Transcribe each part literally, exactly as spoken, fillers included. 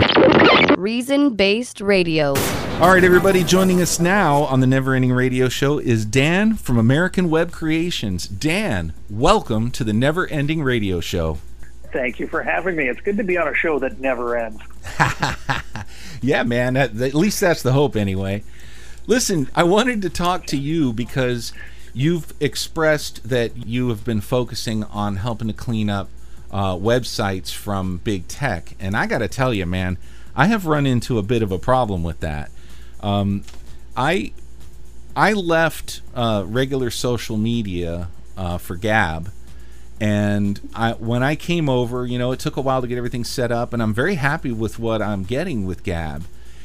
Reason-Based Radio. All right, everybody, joining us now on the Never Ending Radio Show is Dan from American Web Creations. Dan, welcome to the Never Ending Radio Show. Thank you for having me. It's good to be on a show that never ends. Yeah, man, that, at least that's the hope anyway. Listen, I wanted to talk to you because you've expressed that you have been focusing on helping to clean up uh, websites from big tech. And I got to tell you, man, I have run into a bit of a problem with that. Um, I I left uh, regular social media uh, for Gab, and I when I came over, you know, it took a while to get everything set up, and I'm very happy with what I'm getting with Gab.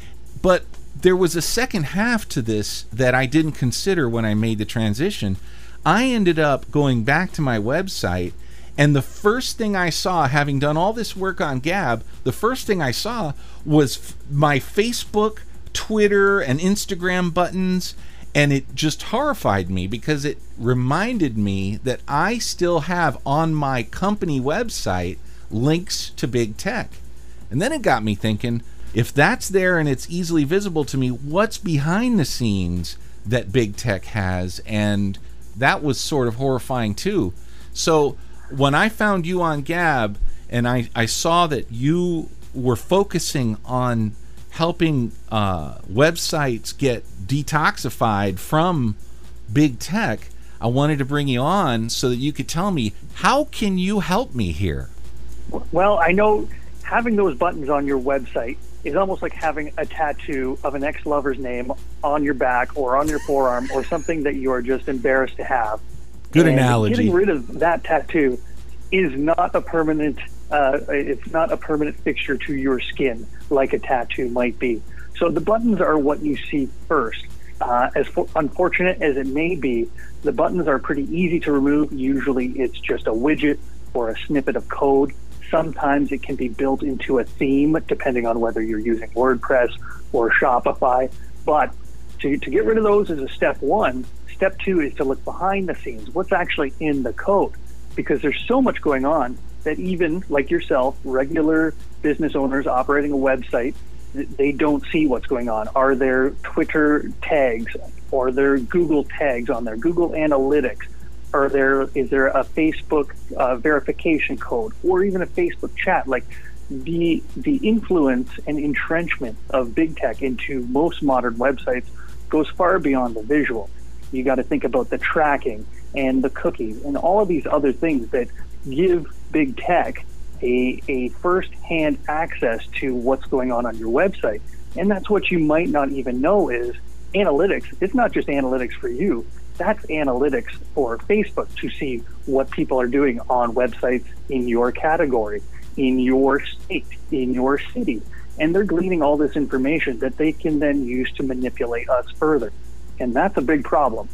But there was a second half to this that I didn't consider when I made the transition. I ended up going back to my website, and the first thing I saw, having done all this work on Gab, the first thing I saw was f- my Facebook, Twitter, and Instagram buttons, and it just horrified me because it reminded me that I still have on my company website links to big tech. And then it got me thinking, if that's there and it's easily visible to me, what's behind the scenes that big tech has? And that was sort of horrifying too. So when I found you on Gab and I, I saw that you were focusing on helping uh, websites get detoxified from big tech, I wanted to bring you on so that you could tell me, how can you help me here? Well, I know having those buttons on your website is almost like having a tattoo of an ex-lover's name on your back or on your forearm or something that you are just embarrassed to have. Good and analogy. Getting rid of that tattoo is not a permanent uh, it's not a permanent fixture to your skin like a tattoo might be. So the buttons are what you see first. Uh, as for, unfortunate as it may be, the buttons are pretty easy to remove. Usually it's just a widget or a snippet of code. Sometimes it can be built into a theme, depending on whether you're using WordPress or Shopify. But to, to get rid of those is a step one. Step two is to look behind the scenes. What's actually in the code? Because there's so much going on that even, like yourself, regular business owners operating a website, they don't see what's going on. Are there Twitter tags? Are there Google tags on there? Google Analytics? Are there, is there a Facebook uh, verification code or even a Facebook chat? Like the the influence and entrenchment of big tech into most modern websites goes far beyond the visual. You got to think about the tracking and the cookies and all of these other things that give big tech a, a first-hand access to what's going on on your website. And that's what you might not even know is analytics. It's not just analytics for you. That's analytics for Facebook to see what people are doing on websites in your category, in your state, in your city. And they're gleaning all this information that they can then use to manipulate us further. And that's a big problem.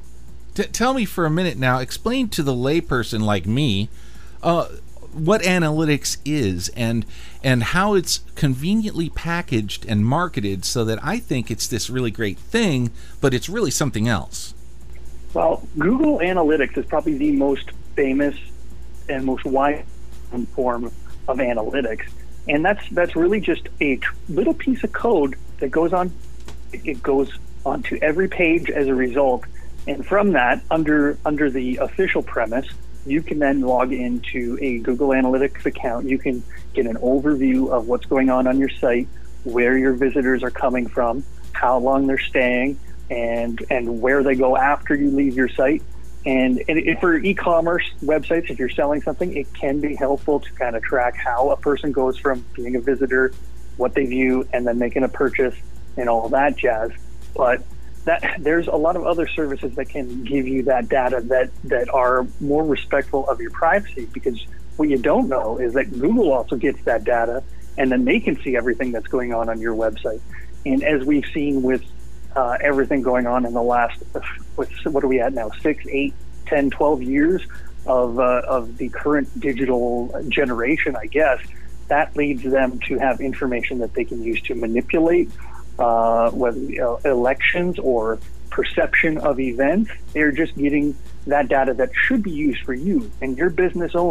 T- tell me for a minute now, explain to the layperson like me uh, what analytics is and and how it's conveniently packaged and marketed so that I think it's this really great thing, but it's really something else. Well, Google Analytics is probably the most famous and most wide-known form of analytics. And that's that's really just a tr- little piece of code that goes on, it goes onto every page as a result. And from that, under under the official premise, you can then log into a Google Analytics account. You can get an overview of what's going on on your site, where your visitors are coming from, how long they're staying, and and where they go after you leave your site. And, and if for e-commerce websites, if you're selling something, it can be helpful to kind of track how a person goes from being a visitor, what they view, and then making a purchase and all that jazz. But that there's a lot of other services that can give you that data that, that are more respectful of your privacy, because what you don't know is that Google also gets that data, and then they can see everything that's going on on your website. And as we've seen with uh, everything going on in the last, what, what are we at now, six, eight, ten, twelve years of, uh, of the current digital generation, I guess, that leads them to have information that they can use to manipulate Uh, whether uh, elections or perception of events. They're just getting that data that should be used for you and your business only,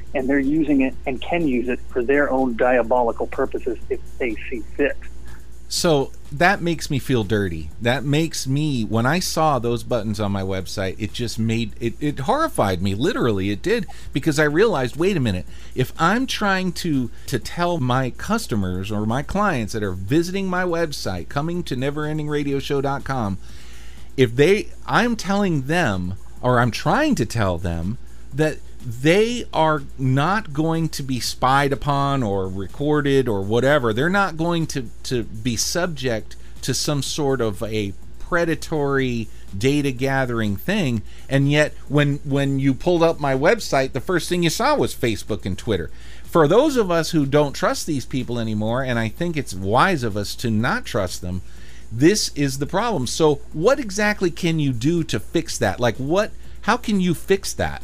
and they're using it and can use it for their own diabolical purposes if they see fit. So that makes me feel dirty. That makes me, when I saw those buttons on my website, it just made, it, it horrified me. Literally, it did, because I realized, wait a minute, if I'm trying to, to tell my customers or my clients that are visiting my website, coming to never ending radio show dot com, if they, I'm telling them, or I'm trying to tell them, that they are not going to be spied upon or recorded or whatever. They're not going to, to be subject to some sort of a predatory data gathering thing. And yet when when you pulled up my website, the first thing you saw was Facebook and Twitter. For those of us who don't trust these people anymore, and I think it's wise of us to not trust them, this is the problem. So what exactly can you do to fix that? Like what, how can you fix that?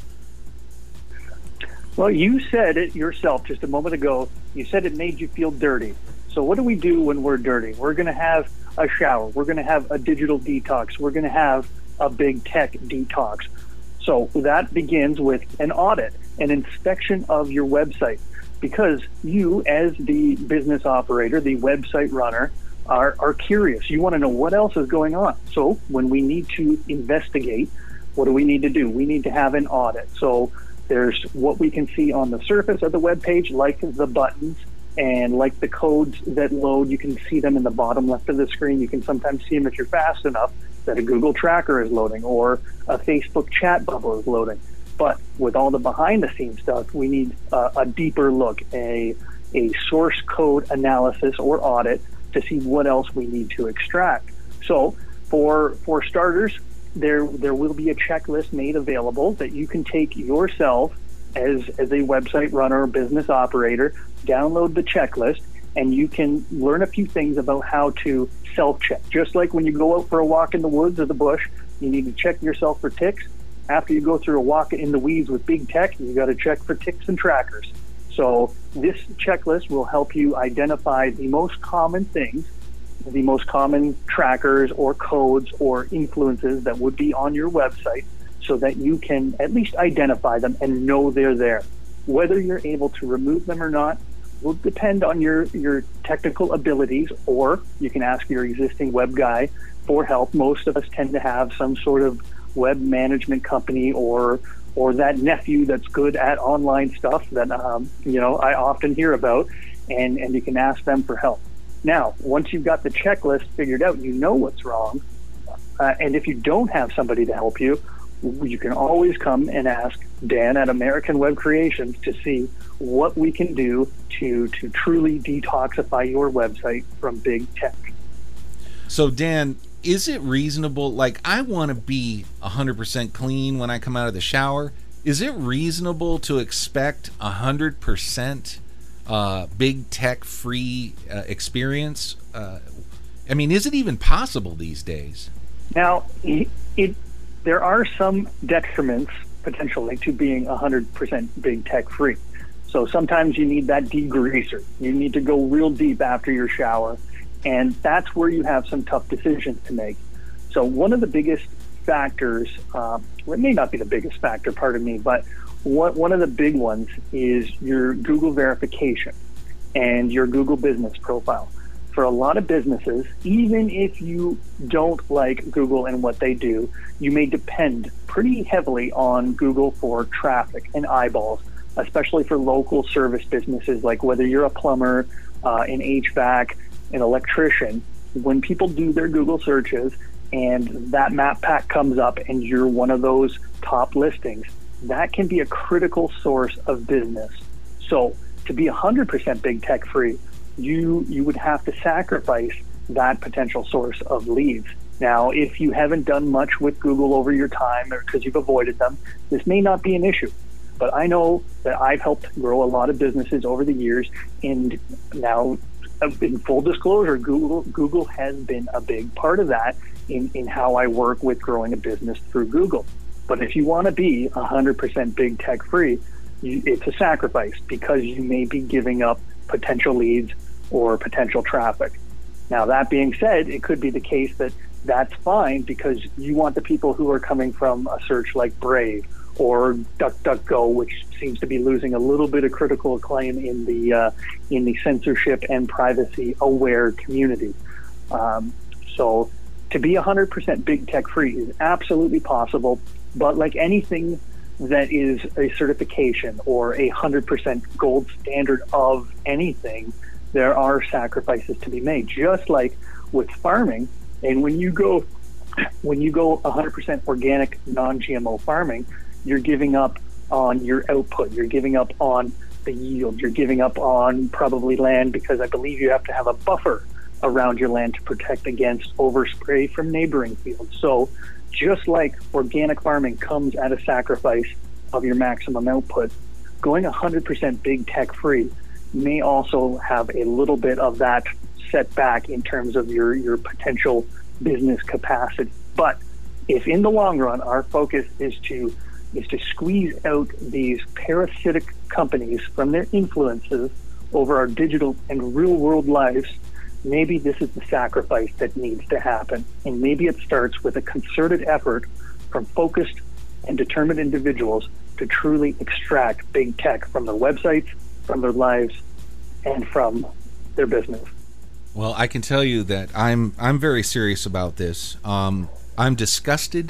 Well, you said it yourself just a moment ago. You said it made you feel dirty. So what do we do when we're dirty? We're going to have a shower. We're going to have a digital detox. We're going to have a big tech detox. So that begins with an audit, an inspection of your website, because you, as the business operator, the website runner, are, are curious. You want to know what else is going on. So when we need to investigate, what do we need to do? We need to have an audit. So there's what we can see on the surface of the web page, like the buttons and like the codes that load. You can see them in the bottom left of the screen. You can sometimes see them if you're fast enough that a Google tracker is loading or a Facebook chat bubble is loading. But with all the behind the scenes stuff, we need uh, a deeper look, a, a source code analysis or audit to see what else we need to extract. So for, for starters, There, there will be a checklist made available that you can take yourself as, as a website runner or business operator, download the checklist, and you can learn a few things about how to self-check. Just like when you go out for a walk in the woods or the bush, you need to check yourself for ticks. After you go through a walk in the weeds with big tech, you got to check for ticks and trackers. So this checklist will help you identify the most common things, the most common trackers or codes or influences that would be on your website, so that you can at least identify them and know they're there. Whether you're able to remove them or not will depend on your, your technical abilities, or you can ask your existing web guy for help. Most of us tend to have some sort of web management company or or that nephew that's good at online stuff that um, you know I often hear about, and, and you can ask them for help. Now, once you've got the checklist figured out, you know what's wrong. Uh, and if you don't have somebody to help you, you can always come and ask Dan at American Web Creations to see what we can do to, to truly detoxify your website from big tech. So, Dan, is it reasonable? Like, I want to be one hundred percent clean when I come out of the shower. Is it reasonable to expect one hundred percent Uh, big tech free uh, experience? Uh, I mean, is it even possible these days? Now, it, it there are some detriments potentially to being one hundred percent big tech free. So sometimes you need that degreaser. You need to go real deep after your shower, and that's where you have some tough decisions to make. So one of the biggest factors, uh, well, it may not be the biggest factor, pardon me, but What, one of the big ones is your Google verification and your Google business profile. For a lot of businesses, even if you don't like Google and what they do, you may depend pretty heavily on Google for traffic and eyeballs, especially for local service businesses, like whether you're a plumber, uh, an H V A C, an electrician. When people do their Google searches and that map pack comes up and you're one of those top listings, that can be a critical source of business. So to be one hundred percent big tech free, you you would have to sacrifice that potential source of leads. Now, if you haven't done much with Google over your time or because you've avoided them, this may not be an issue. But I know that I've helped grow a lot of businesses over the years, and now in full disclosure, Google Google has been a big part of that in, in how I work with growing a business through Google. But if you want to be one hundred percent big tech free, you, it's a sacrifice, because you may be giving up potential leads or potential traffic. Now, that being said, it could be the case that that's fine because you want the people who are coming from a search like Brave or DuckDuckGo, which seems to be losing a little bit of critical acclaim in the uh, in the censorship and privacy aware community. Um, so to be one hundred percent big tech free is absolutely possible, but like anything that is a certification or a one hundred percent gold standard of anything, there are sacrifices to be made, just like with farming. And when you go when you go one hundred percent organic, non-G M O farming, you're giving up on your output, you're giving up on the yield, you're giving up on probably land, because I believe you have to have a buffer around your land to protect against overspray from neighboring fields. So just like organic farming comes at a sacrifice of your maximum output, going one hundred percent big tech free may also have a little bit of that setback in terms of your, your potential business capacity. But if in the long run our focus is to is to squeeze out these parasitic companies from their influences over our digital and real world lives, maybe this is the sacrifice that needs to happen. And maybe it starts with a concerted effort from focused and determined individuals to truly extract big tech from their websites, from their lives, and from their business. Well, I can tell you that I'm I'm very serious about this. Um, I'm disgusted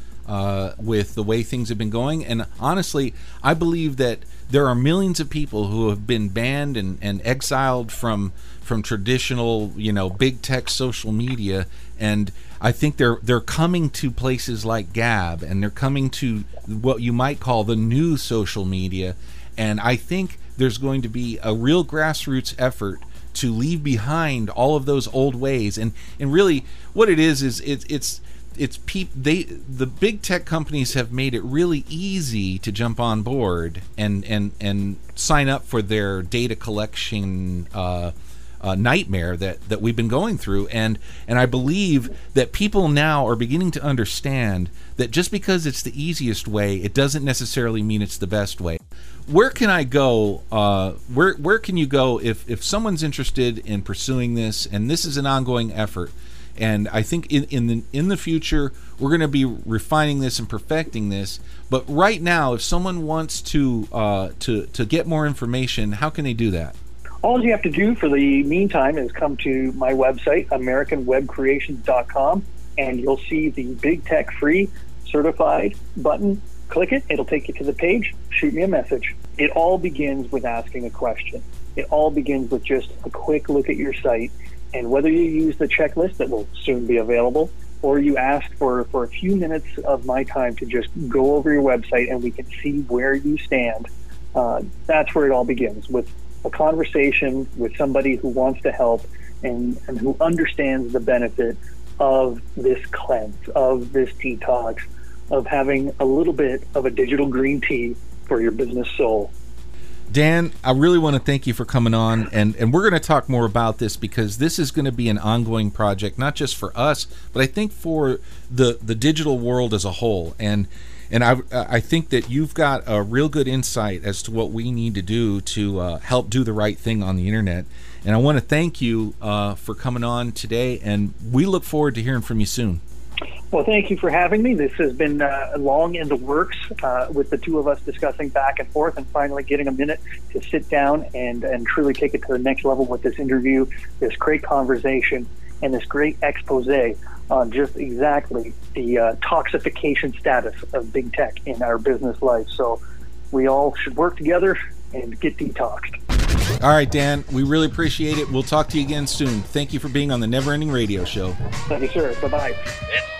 uh, with the way things have been going, and honestly, I believe that there are millions of people who have been banned and, and exiled from from traditional, you know, big tech social media, and I think they're they're coming to places like Gab, and they're coming to what you might call the new social media, and I think there's going to be a real grassroots effort to leave behind all of those old ways, and and really what it is is it's it's it's peop they the big tech companies have made it really easy to jump on board and and and sign up for their data collection uh, uh, nightmare that that we've been going through, and and I believe that people now are beginning to understand that just because it's the easiest way, it doesn't necessarily mean it's the best way. Where can I go? Uh, where where can you go if, if someone's interested in pursuing this? And this is an ongoing effort. And I think in in the in the future we're going to be refining this and perfecting this. But right now, if someone wants to uh, to to get more information, how can they do that? All you have to do for the meantime is come to my website, American Web Creations dot com, and you'll see the Big Tech Free Certified button. Click it, it'll take you to the page, shoot me a message. It all begins with asking a question. It all begins with just a quick look at your site, and whether you use the checklist that will soon be available, or you ask for, for a few minutes of my time to just go over your website and we can see where you stand, uh, that's where it all begins, with a conversation with somebody who wants to help and, and who understands the benefit of this cleanse, of this detox, of having a little bit of a digital green tea for your business soul. Dan, I really want to thank you for coming on, and, and we're going to talk more about this because this is going to be an ongoing project, not just for us, but I think for the, the digital world as a whole. And and I I think that you've got a real good insight as to what we need to do to uh, help do the right thing on the internet. And I want to thank you uh, for coming on today, and we look forward to hearing from you soon. Well, thank you for having me. This has been uh, long in the works, uh, with the two of us discussing back and forth and finally getting a minute to sit down and, and truly take it to the next level with this interview, this great conversation, and this great expose on just exactly the uh, toxification status of big tech in our business life. So we all should work together and get detoxed. All right, Dan, we really appreciate it. We'll talk to you again soon. Thank you for being on the Never Ending Radio Show. Thank you, sir. Bye-bye. It's